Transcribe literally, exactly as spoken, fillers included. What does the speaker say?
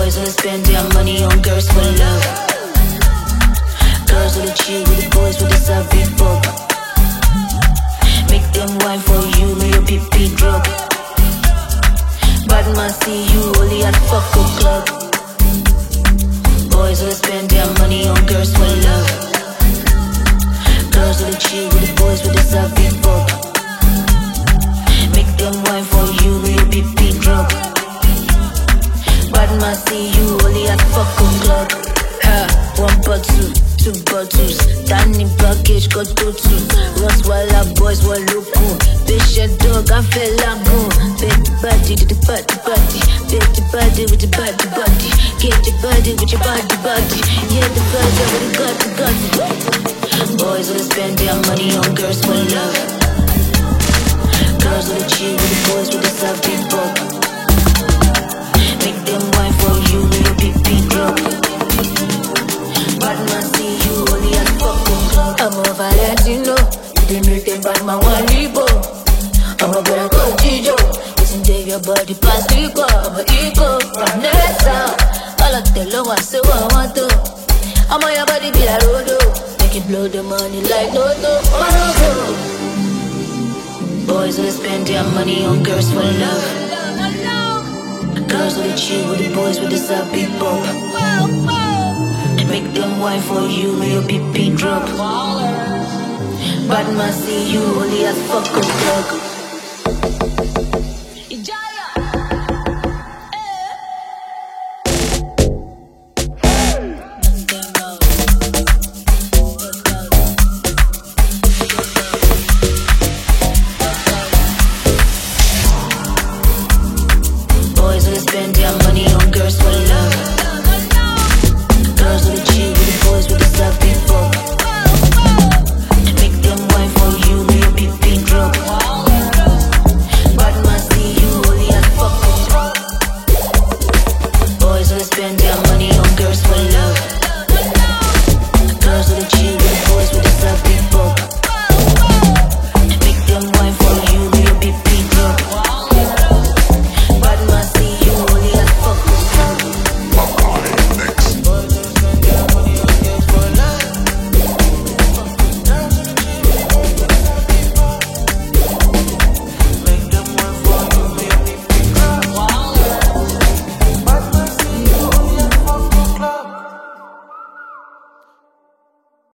Boys will spend their money on girls for love. Girls will chill with the boys with the savvy pop. Make them wine for you, may your pee drop. Bad man see you only at fuck club. Boys will spend their money on girls for love. Girls will chill with the boys with the savvy pop. Make them wine for you, may your pee drop. Bad man see you only at fuck club. Ha, one bottle, two bottles. Danny package got two two. Ross Walla boys were local. Bishop dog I feel like go. Bet the body to the body body. Bet the body with the body body. Get your body with your body body. Yeah, the body with the body body. Boys will spend their money on girls for love. Girls will chill with the boys with the savvy pop. Make them wine for you, may your pee drop. Bad man see you only at fucking club. I'm a Valentino, they make them bad man one libo. I'm a better go Gijo, listen to your body pass liquor. I'm a ego from Nessa. All of the low I say what I want to. I'm on your body be like Rodo. Make it blow the money like Dodo. Boys will spend their money on girls for love. Girls will chill with the boys with the savvy pop. Make them wine for you, may your pee drop. Bad man see you only at fuck a plug.